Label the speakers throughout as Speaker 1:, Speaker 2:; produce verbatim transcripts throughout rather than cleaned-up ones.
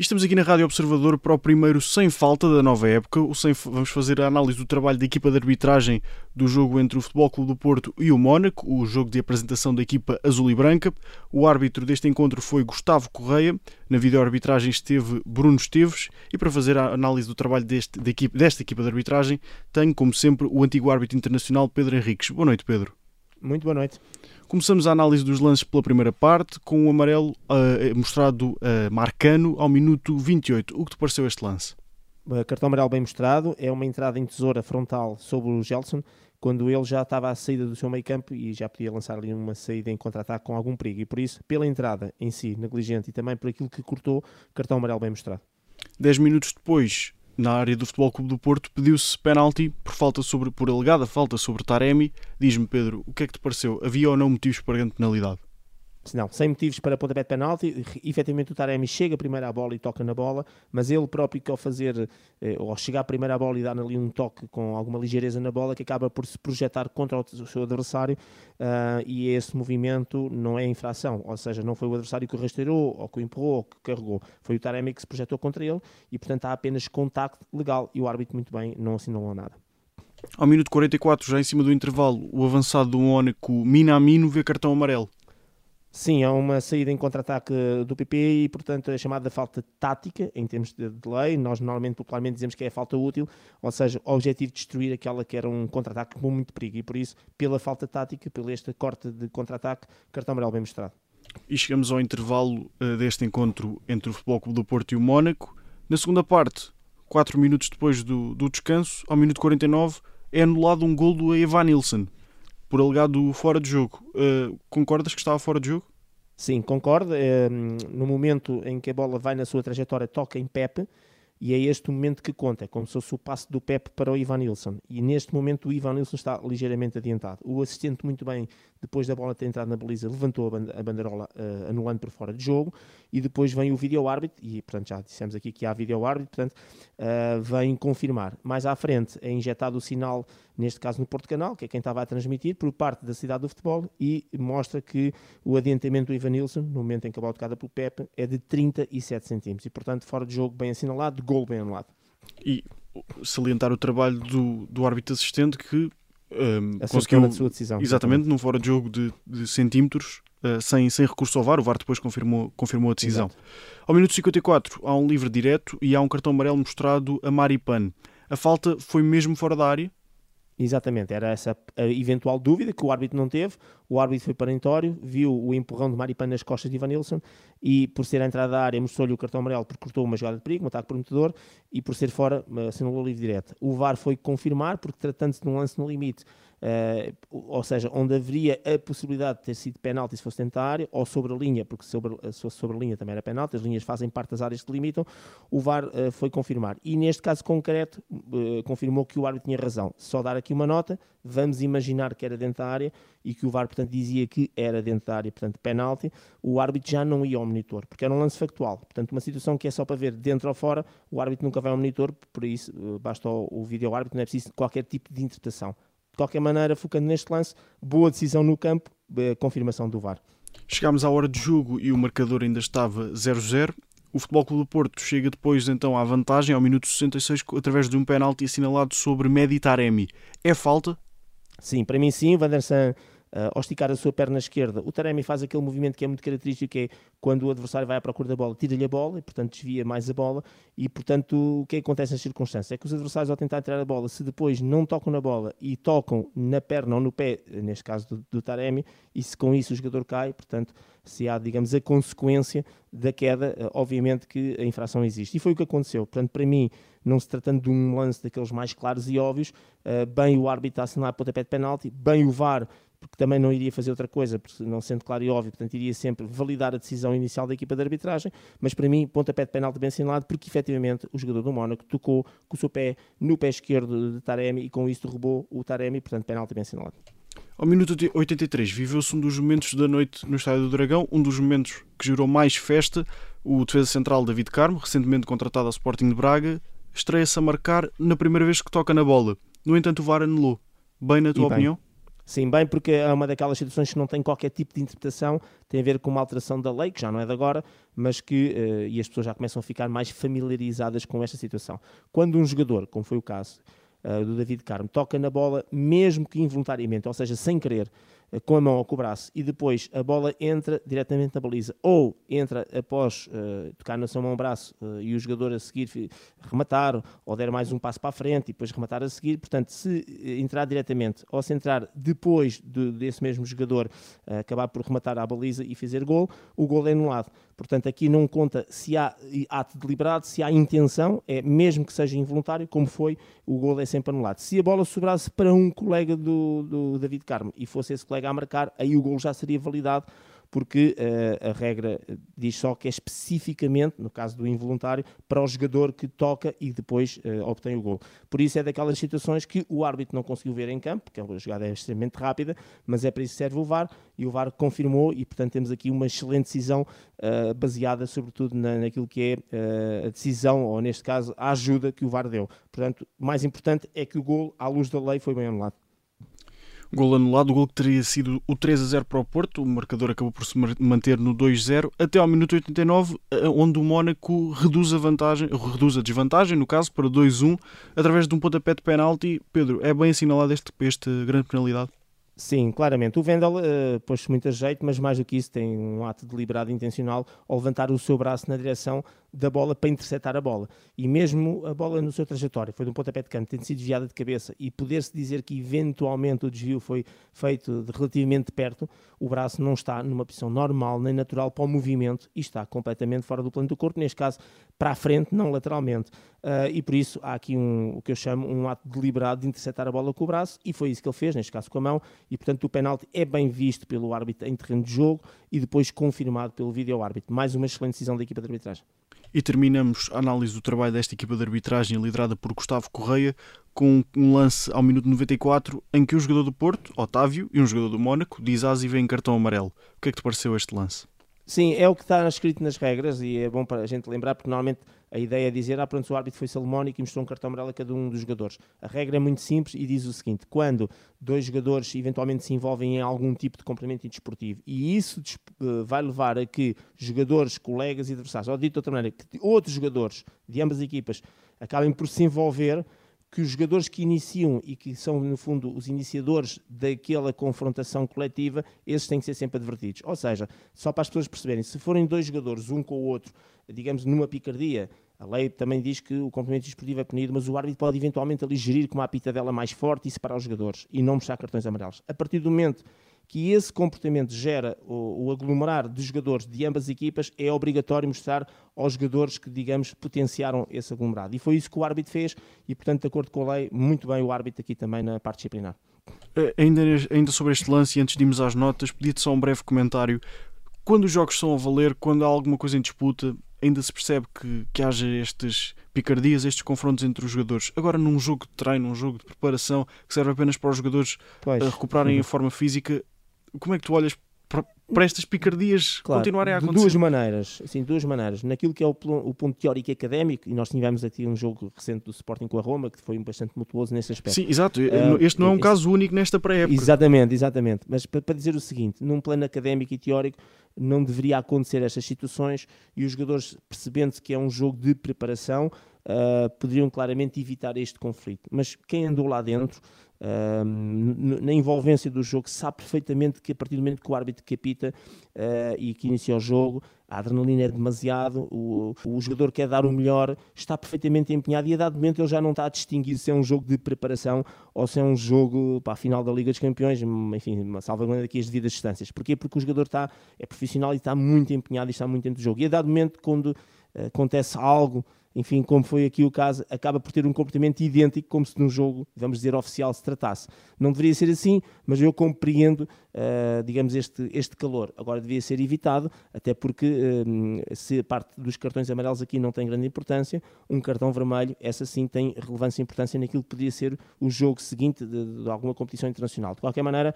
Speaker 1: estamos aqui na Rádio Observador para o primeiro Sem Falta da nova época. O sem... Vamos fazer a análise do trabalho da equipa de arbitragem do jogo entre o Futebol Clube do Porto e o Mónaco, o jogo de apresentação da equipa azul e branca. O árbitro deste encontro foi Gustavo Correia, na videoarbitragem esteve Bruno Esteves, e para fazer a análise do trabalho deste, da equipa, desta equipa de arbitragem tenho, como sempre, o antigo árbitro internacional Pedro Henriques. Boa noite, Pedro.
Speaker 2: Muito boa noite.
Speaker 1: Começamos a análise dos lances pela primeira parte, com o amarelo uh, mostrado uh, Marcano ao minuto vinte e oito. O que te pareceu este lance?
Speaker 2: Uh, cartão amarelo bem mostrado, é uma entrada em tesoura frontal sobre o Gelson, quando ele já estava à saída do seu meio campo e já podia lançar ali uma saída em contra-ataque com algum perigo. E por isso, pela entrada em si, negligente, e também por aquilo que cortou, cartão amarelo bem mostrado.
Speaker 1: Dez minutos depois, na área do Futebol Clube do Porto, pediu-se penalti por, falta sobre, por alegada falta sobre Taremi. Diz-me, Pedro, o que é que te pareceu? Havia ou não motivos para grande penalidade?
Speaker 2: Não, sem motivos para pontapé de penalti. Efetivamente o Taremi chega primeiro à bola e toca na bola, mas ele próprio que ao fazer, ou ao chegar primeiro à bola e dar ali um toque com alguma ligeireza na bola, que acaba por se projetar contra o seu adversário, uh, e esse movimento não é infração, ou seja, não foi o adversário que o rasteirou, ou que o empurrou, ou que carregou, foi o Taremi que se projetou contra ele, e portanto há apenas contacto legal, e o árbitro muito bem não assinalou nada.
Speaker 1: Ao minuto quarenta e quatro, já em cima do intervalo, o avançado do Mónaco, Minamino, vê cartão amarelo.
Speaker 2: Sim, é uma saída em contra-ataque do P P e, portanto, é chamada falta tática, em termos de, de lei. Nós, normalmente, popularmente, dizemos que é falta útil, ou seja, o objetivo de destruir aquela que era um contra-ataque com muito perigo. E, por isso, pela falta tática, pelo este corte de contra-ataque, cartão amarelo bem mostrado.
Speaker 1: E chegamos ao intervalo uh, deste encontro entre o Futebol Clube do Porto e o Mónaco. Na segunda parte, quatro minutos depois do, do descanso, ao minuto quarenta e nove, é anulado um gol do Evanilson, por alegado fora de jogo. Uh, concordas que estava fora de jogo?
Speaker 2: Sim, concordo. É, no momento em que a bola vai na sua trajetória, toca em Pepe, e é este o momento que conta. É como se fosse o passe do Pepe para o Evanilson. E neste momento o Evanilson está ligeiramente adiantado. O assistente, muito bem, depois da bola ter entrado na baliza, levantou a banderola uh, anulando por fora de jogo, e depois vem o vídeo-árbitro, e portanto já dissemos aqui que há vídeo-árbitro, portanto uh, vem confirmar. Mais à frente é injetado o sinal, neste caso no Porto Canal, que é quem estava a transmitir, por parte da cidade do futebol, e mostra que o adiantamento do Evanilson, no momento em que a bola tocada pelo Pepe, é de trinta e sete centímetros, e portanto fora de jogo bem assinalado, gol bem anulado.
Speaker 1: E salientar o trabalho do, do árbitro assistente que um,
Speaker 2: conseguiu a sua decisão.
Speaker 1: Exatamente, num fora de jogo de, de centímetros, uh, sem, sem recurso ao V A R. O V A R depois confirmou, confirmou a decisão. Exato. Ao minuto cinquenta e quatro há um livre direto e há um cartão amarelo mostrado a Maripan. A falta foi mesmo fora da área?
Speaker 2: Exatamente, era essa a eventual dúvida que o árbitro não teve. O árbitro foi perentório, viu o empurrão de Maripan nas costas de Evanilson e, por ser a entrada da área, mostrou-lhe o cartão amarelo porque cortou uma jogada de perigo, um ataque prometedor, e por ser fora, assinalou livre direto. O V A R foi confirmar, porque tratando-se de um lance no limite, uh, ou seja, onde haveria a possibilidade de ter sido penalti se fosse dentro da área, ou sobre a linha, porque sobre, se fosse sobre a linha também era penalti, as linhas fazem parte das áreas que delimitam, o V A R uh, foi confirmar. E neste caso concreto, uh, confirmou que o árbitro tinha razão. Só dar aqui uma nota, vamos imaginar que era dentro da área e que o V A R, portanto, dizia que era dentro da área, portanto, penalti, o árbitro já não ia ao monitor, porque era um lance factual. Portanto, uma situação que é só para ver dentro ou fora, o árbitro nunca vai ao monitor, por isso basta o, o vídeo-árbitro, não é preciso qualquer tipo de interpretação. De qualquer maneira, focando neste lance, boa decisão no campo, confirmação do V A R.
Speaker 1: Chegámos à hora de jogo e o marcador ainda estava zero zero. O Futebol Clube do Porto chega depois então à vantagem, ao minuto sessenta e seis, através de um penalti assinalado sobre Mehdi Taremi. É falta?
Speaker 2: Sim, para mim sim. Van der Sar, uh, ao esticar a sua perna esquerda, o Taremi faz aquele movimento que é muito característico, que é quando o adversário vai à procura da bola, tira-lhe a bola e, portanto, desvia mais a bola. E, portanto, o que acontece nas circunstâncias? É que os adversários, ao tentar tirar a bola, se depois não tocam na bola e tocam na perna ou no pé, neste caso do, do Taremi, e se com isso o jogador cai, portanto, se há, digamos, a consequência da queda, obviamente que a infração existe. E foi o que aconteceu. Portanto, para mim, não se tratando de um lance daqueles mais claros e óbvios, bem o árbitro a assinar pontapé de penalti, bem o V A R, porque também não iria fazer outra coisa, porque não sendo claro e óbvio, portanto, iria sempre validar a decisão inicial da equipa de arbitragem, mas para mim, pontapé de penalti bem assinalado, porque efetivamente o jogador do Mónaco tocou com o seu pé no pé esquerdo de Taremi e com isso derrubou o Taremi, portanto, penalti bem assinalado.
Speaker 1: Ao minuto oitenta e três, viveu-se um dos momentos da noite no Estádio do Dragão, um dos momentos que gerou mais festa. O defesa central David Carmo, recentemente contratado ao Sporting de Braga, estreia-se a marcar na primeira vez que toca na bola. No entanto, o V A R anulou. Bem, na tua
Speaker 2: e bem,
Speaker 1: opinião?
Speaker 2: Sim, bem, porque é uma daquelas situações que não tem qualquer tipo de interpretação, tem a ver com uma alteração da lei, que já não é de agora, mas que, uh, e as pessoas já começam a ficar mais familiarizadas com esta situação. Quando um jogador, como foi o caso uh, do David Carmo, toca na bola, mesmo que involuntariamente, ou seja, sem querer, uh, com a mão ou com o braço, e depois a bola entra diretamente na baliza, ou entra após uh, tocar na sua mão ou braço uh, e o jogador a seguir rematar, ou der mais um passo para a frente e depois rematar a seguir, portanto, se entrar diretamente ou se entrar depois de, desse mesmo jogador uh, acabar por rematar à baliza e fazer gol, o gol é anulado. Portanto, aqui não conta se há ato deliberado, se há intenção, é mesmo que seja involuntário, como foi, o gol é sempre anulado. Se a bola sobrasse para um colega do, do David Carmo e fosse esse colega a marcar, aí o gol já seria validado, porque uh, a regra diz só que é especificamente, no caso do involuntário, para o jogador que toca e depois uh, obtém o gol. Por isso é daquelas situações que o árbitro não conseguiu ver em campo, porque a jogada é extremamente rápida, mas é para isso que serve o V A R, e o V A R confirmou, e portanto temos aqui uma excelente decisão uh, baseada sobretudo na, naquilo que é uh, a decisão, ou neste caso a ajuda que o V A R deu. Portanto, o mais importante é que o gol, à luz da lei, foi bem anulado.
Speaker 1: Gol anulado, o gol que teria sido o três a zero para o Porto, o marcador acabou por se manter no dois a zero, até ao minuto oitenta e nove, onde o Mónaco reduz a vantagem, reduz a desvantagem, no caso, para dois a um, através de um pontapé de penalti. Pedro, é bem assinalado este, este grande penalidade?
Speaker 2: Sim, claramente. O Vendel uh, pôs-se muito a jeito, mas mais do que isso tem um ato deliberado e intencional ao levantar o seu braço na direção da bola para interceptar a bola. E mesmo a bola no seu trajetório, foi de um pontapé de canto, tendo sido desviada de cabeça, e poder-se dizer que eventualmente o desvio foi feito de relativamente perto, o braço não está numa posição normal nem natural para o movimento e está completamente fora do plano do corpo, neste caso para a frente, não lateralmente. Uh, e por isso há aqui um, o que eu chamo um ato deliberado de interceptar a bola com o braço, e foi isso que ele fez, neste caso com a mão, e portanto o penalti é bem visto pelo árbitro em terreno de jogo e depois confirmado pelo vídeo-árbitro. Mais uma excelente decisão da equipa de arbitragem.
Speaker 1: E terminamos a análise do trabalho desta equipa de arbitragem liderada por Gustavo Correia com um lance ao minuto noventa e quatro em que o jogador do Porto, Otávio, e um jogador do Mónaco, Disasi, vem em cartão amarelo. O que é que te pareceu este lance?
Speaker 2: Sim, é o que está escrito nas regras e é bom para a gente lembrar, porque normalmente a ideia é dizer, ah, pronto, o árbitro foi salomónico e mostrou um cartão amarelo a cada um dos jogadores. A regra é muito simples e diz o seguinte: quando dois jogadores eventualmente se envolvem em algum tipo de comportamento desportivo e isso vai levar a que jogadores, colegas e adversários, ou dito de outra maneira, que outros jogadores de ambas as equipas acabem por se envolver, que os jogadores que iniciam e que são, no fundo, os iniciadores daquela confrontação coletiva, esses têm que ser sempre advertidos. Ou seja, só para as pessoas perceberem, se forem dois jogadores, um com o outro, digamos, numa picardia, a lei também diz que o comportamento desportivo é punido, mas o árbitro pode eventualmente ali gerir com uma pitadela mais forte e separar os jogadores e não mostrar cartões amarelos. A partir do momento que esse comportamento gera o, o aglomerar de jogadores de ambas as equipas, é obrigatório mostrar aos jogadores que, digamos, potenciaram esse aglomerado. E foi isso que o árbitro fez e, portanto, de acordo com a lei, muito bem o árbitro aqui também na parte disciplinar.
Speaker 1: Ainda, ainda sobre este lance, e antes de irmos às notas, pedi-te só um breve comentário. Quando os jogos são a valer, quando há alguma coisa em disputa, ainda se percebe que, que haja estas picardias, estes confrontos entre os jogadores. Agora, num jogo de treino, num jogo de preparação, que serve apenas para os jogadores pois. recuperarem uhum. a forma física, como é que tu olhas para, para estas picardias claro, continuarem a acontecer?
Speaker 2: De duas maneiras, assim, duas maneiras. Naquilo que é o, o ponto teórico e académico, e nós tivemos aqui um jogo recente do Sporting com a Roma, que foi bastante mutuoso nesse aspecto.
Speaker 1: Sim, exato. Uh, este não é um este, caso único nesta pré-época.
Speaker 2: Exatamente, exatamente. Mas para, para dizer o seguinte, num plano académico e teórico, não deveria acontecer estas situações e os jogadores, percebendo que é um jogo de preparação, uh, poderiam claramente evitar este conflito. Mas quem andou lá dentro, Uh, na envolvência do jogo, sabe perfeitamente que a partir do momento que o árbitro capita uh, e que inicia o jogo, a adrenalina é demasiado, o, o jogador quer dar o melhor, está perfeitamente empenhado e a dado momento ele já não está a distinguir se é um jogo de preparação ou se é um jogo para a final da Liga dos Campeões, enfim, uma salvaguarda aqui as devidas distâncias. Porquê? Porque o jogador está, é profissional e está muito empenhado e está muito dentro do jogo. E a dado momento, quando uh, acontece algo, enfim, como foi aqui o caso, acaba por ter um comportamento idêntico como se num jogo, vamos dizer, oficial se tratasse. Não deveria ser assim, mas eu compreendo, uh, digamos, este, este calor. Agora devia ser evitado, até porque uh, se a parte dos cartões amarelos aqui não tem grande importância, um cartão vermelho, essa sim tem relevância e importância naquilo que poderia ser o jogo seguinte de, de alguma competição internacional. De qualquer maneira,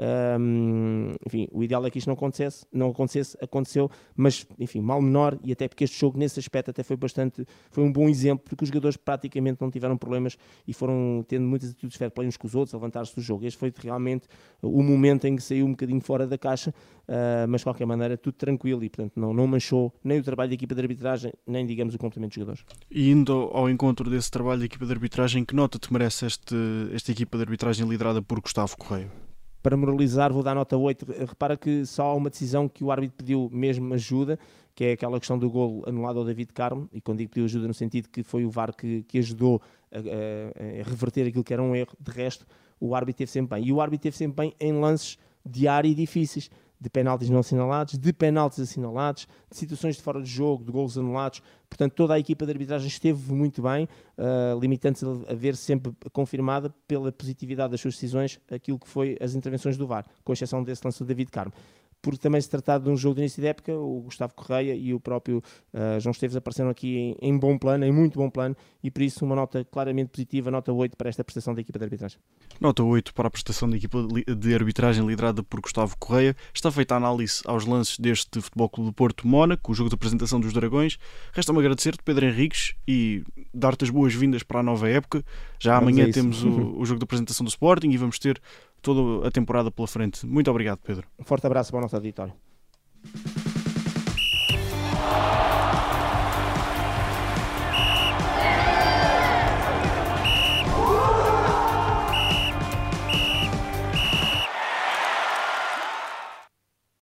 Speaker 2: uh, enfim, o ideal é que isto não acontecesse, não acontecesse, aconteceu, mas, enfim, mal menor, e até porque este jogo, nesse aspecto, até foi bastante foi um bom exemplo, porque os jogadores praticamente não tiveram problemas e foram tendo muitas atitudes fair play uns com os outros, a levantar-se do jogo. Este foi realmente o momento em que saiu um bocadinho fora da caixa, uh, mas de qualquer maneira tudo tranquilo e portanto não, não manchou nem o trabalho da equipa de arbitragem, nem digamos o comportamento dos jogadores.
Speaker 1: E indo ao encontro desse trabalho da equipa de arbitragem, que nota te merece este, esta equipa de arbitragem liderada por Gustavo Correia?
Speaker 2: Para moralizar, vou dar nota oito. Repara que só há uma decisão que o árbitro pediu mesmo ajuda, que é aquela questão do golo anulado ao David Carmo, e quando digo pediu ajuda no sentido que foi o V A R que, que ajudou a, a, a reverter aquilo que era um erro. De resto, o árbitro teve sempre bem. E o árbitro teve sempre bem em lances de área e difíceis, de penaltis não assinalados, de penaltis assinalados, de situações de fora de jogo, de golos anulados. Portanto, toda a equipa de arbitragem esteve muito bem, uh, limitando-se a ver sempre confirmada pela positividade das suas decisões aquilo que foi as intervenções do V A R, com exceção desse lance do David Carmo. Porque também se tratava de um jogo de início de época, o Gustavo Correia e o próprio uh, João Esteves apareceram aqui em, em bom plano, em muito bom plano, e por isso uma nota claramente positiva, nota oito para esta prestação da equipa de arbitragem.
Speaker 1: Nota oito para a prestação da equipa de arbitragem liderada por Gustavo Correia. Está feita a análise aos lances deste Futebol Clube do Porto Mónaco, o jogo de apresentação dos Dragões. Resta-me agradecer-te, Pedro Henriques, e dar-te as boas-vindas para a nova época. Já
Speaker 2: Vamos
Speaker 1: amanhã temos o, o jogo de apresentação do Sporting e vamos ter toda a temporada pela frente. Muito obrigado, Pedro.
Speaker 2: Um forte abraço para o nosso auditório.